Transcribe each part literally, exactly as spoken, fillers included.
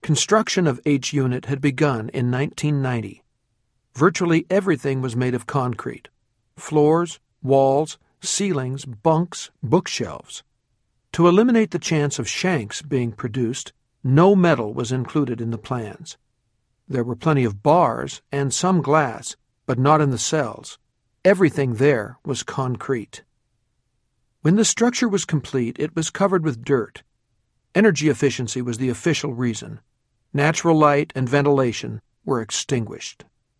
Construction of H Unit had begun in nineteen ninety. Virtually everything was made of concrete: floors, walls, ceilings, bunks, bookshelves. To eliminate the chance of shanks being produced, no metal was included in the plans. There were plenty of bars and some glass, but not in the cells. Everything there was concrete. When the structure was complete, it was covered with dirt. Energy efficiency was the official reason. Natural light and ventilation were extinguished.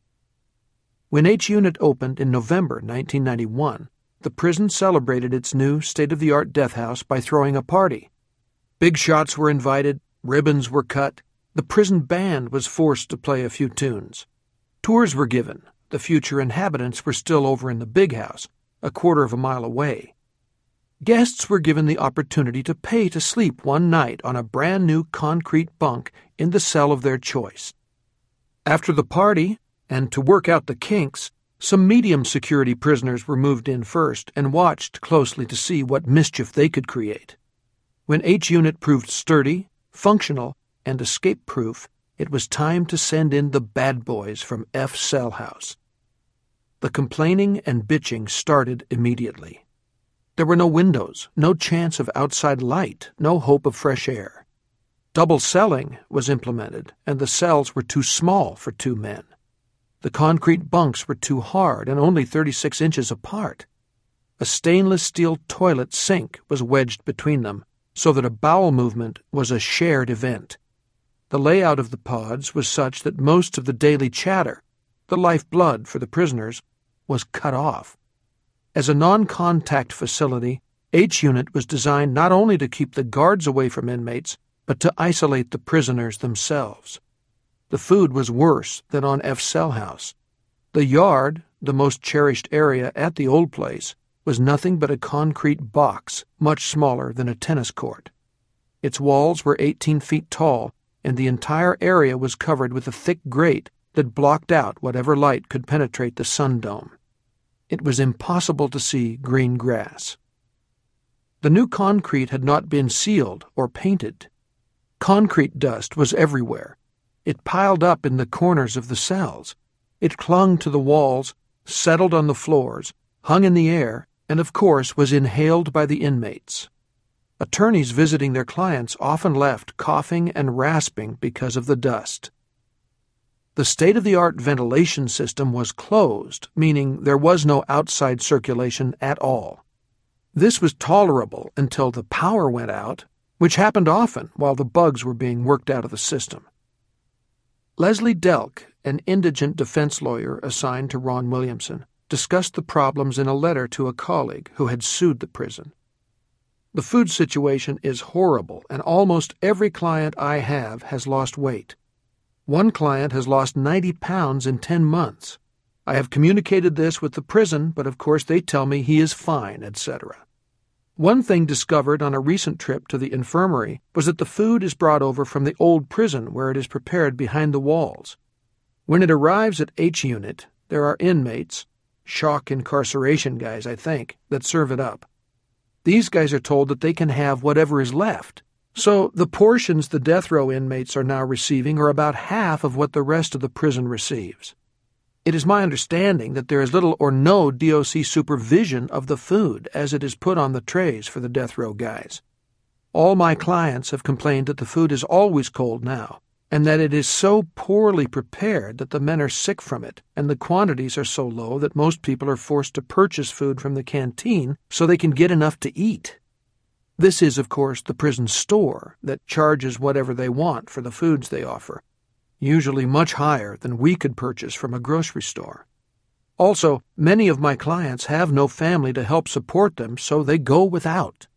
When H Unit opened in November nineteen ninety-one, the prison celebrated its new state-of-the-art death house by throwing a party. Big shots were invited, ribbons were cut, the prison band was forced to play a few tunes. Tours were given. The future inhabitants were still over in the big house, a quarter of a mile away. Guests were given the opportunity to pay to sleep one night on a brand-new concrete bunk in the cell of their choice. After the party, and to work out the kinks, some medium-security prisoners were moved in first and watched closely to see what mischief they could create. When H Unit proved sturdy, functional, and escape-proof, it was time to send in the bad boys from F Cell House. The complaining and bitching started immediately. There were no windows, no chance of outside light, no hope of fresh air. Double celling was implemented, and the cells were too small for two men. The concrete bunks were too hard and only thirty-six inches apart. A stainless steel toilet sink was wedged between them, so that a bowel movement was a shared event. The layout of the pods was such that most of the daily chatter, the lifeblood for the prisoners, was cut off. As a non-contact facility, H Unit was designed not only to keep the guards away from inmates, but to isolate the prisoners themselves. The food was worse than on F Cell House. The yard, the most cherished area at the old place, was nothing but a concrete box, much smaller than a tennis court. Its walls were eighteen feet tall, and the entire area was covered with a thick grate that blocked out whatever light could penetrate the sun dome. It was impossible to see green grass. The new concrete had not been sealed or painted. Concrete dust was everywhere. It piled up in the corners of the cells. It clung to the walls, settled on the floors, hung in the air, and of course was inhaled by the inmates. Attorneys visiting their clients often left coughing and rasping because of the dust. The state-of-the-art ventilation system was closed, meaning there was no outside circulation at all. This was tolerable until the power went out, which happened often while the bugs were being worked out of the system. Leslie Delk, an indigent defense lawyer assigned to Ron Williamson, discussed the problems in a letter to a colleague who had sued the prison. The food situation is horrible, and almost every client I have has lost weight. One client has lost ninety pounds in ten months. I have communicated this with the prison, but of course they tell me he is fine, et cetera. One thing discovered on a recent trip to the infirmary was that the food is brought over from the old prison where it is prepared behind the walls. When it arrives at H Unit, there are inmates, shock incarceration guys, I think, that serve it up. These guys are told that they can have whatever is left. So the portions the death row inmates are now receiving are about half of what the rest of the prison receives. It is my understanding that there is little or no D O C supervision of the food as it is put on the trays for the death row guys. All my clients have complained that the food is always cold now, and that it is so poorly prepared that the men are sick from it, and the quantities are so low that most people are forced to purchase food from the canteen so they can get enough to eat. This is, of course, the prison store that charges whatever they want for the foods they offer, usually much higher than we could purchase from a grocery store. Also, many of my clients have no family to help support them, so they go without.